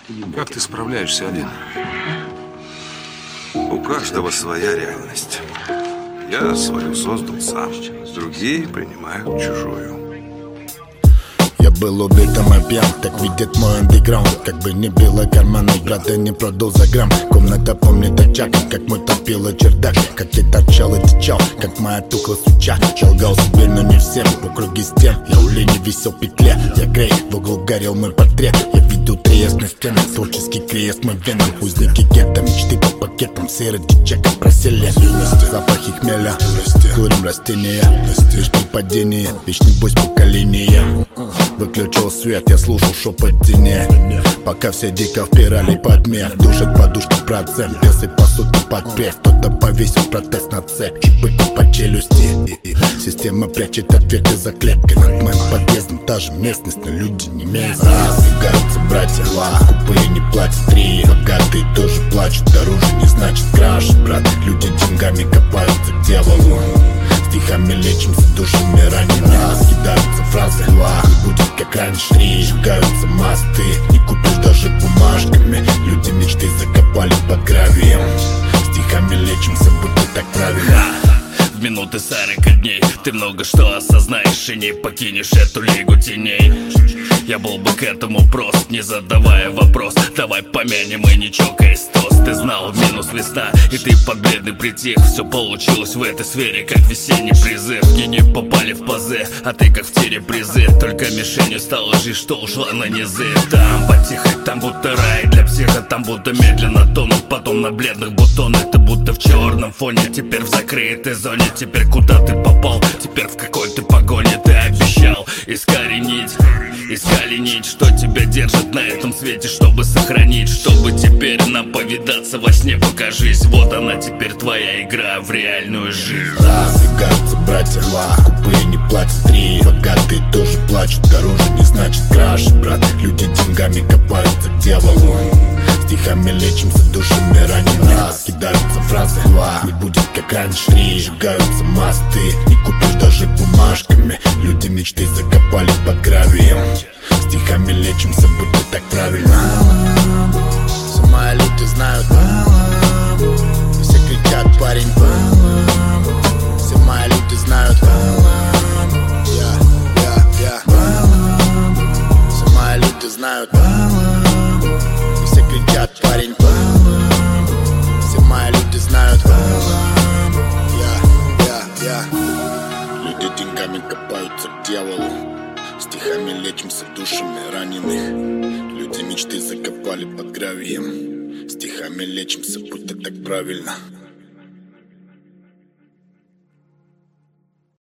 Как ты справляешься один? У каждого своя реальность. Я свою создал сам. Другие принимают чужую. Я был убитым и пьян, так видит мой андеграунд. Как бы не било карманы, брата не продул за грамм. Комната помнит очаг, как мы топила чердак. Как я торчал и течал, как моя тухла свеча. Чалгал себе, но не всем, в округе стен. Я у лени висел в петле, я грей, в углу горел мой портрет. Я видел трест на стенах, творческий крест мой веном. Узники гетто, мечты по пакетам, сырость чека просели. Запахи хмеля, курим растения. Лишние падения, вечный бой с поколения. Выключил свет, я слушал шепот теней. Пока все дико впирали под мех. Душит подушки процент, бесы по сути подпев. Кто-то повесил протест на цепь, чипы по челюсти. Система прячет ответы за клеткой. Над моим подъездом та же местность, но люди не местные. Разбегаются братья, купые не платят три. Богатые тоже плачут, дороже не значит краш. Брат, люди деньгами копаются к дьяволу. Стихами лечимся, душами ранены. Кидаются фразы, не будет как раньше. Сжигаются мосты, не купишь даже бумажками. Люди мечты закопали под гравием. Стихами лечимся, будто так правильно. В минуты 40 дней ты много что осознаешь и не покинешь эту лигу теней. Я был бы к этому прост, не задавая вопрос. Давай помянем и не чокаясь тост. Ты знал, минус весна, и ты под бледный притих. Все получилось в этой сфере, как весенний призыв. Гены попали в пазе, а ты как в тире призы. Только мишенью стала жизнь, что ушла на низы. Там потихо, там будто рай для психа. Там будто медленно тонут, потом на бледных бутонах. Ты будто в черном фоне, теперь в закрытой зоне. Теперь куда ты попал, теперь в какой ты погоне. Ты обещал искоренить, что тебя держит на этом свете, чтобы сохранить, чтобы теперь нам повидаться во сне. Покажись, вот она теперь твоя игра в реальную жизнь. Разбегаются братья, купые не платят три. Богатые тоже плачут, дороже не значит краш. Брат, люди деньгами копаются к дьяволу. Стихами лечимся, душами ранены. Кидаются фразы, не будет как раньше. Сжигаются мосты, не купишь даже бумажками. Люди мечты закопали под гравием. Стихами лечимся, будто так правильно. Все мои люди знают, все кричат, парень. Все мои люди знают, все мои люди знают, все кричат, парень. Все мои люди знают, люди деньгами копаются к дьяволу. Стихами лечимся, душами раненых. Люди мечты закопали под гравием. Стихами лечимся, будто так правильно.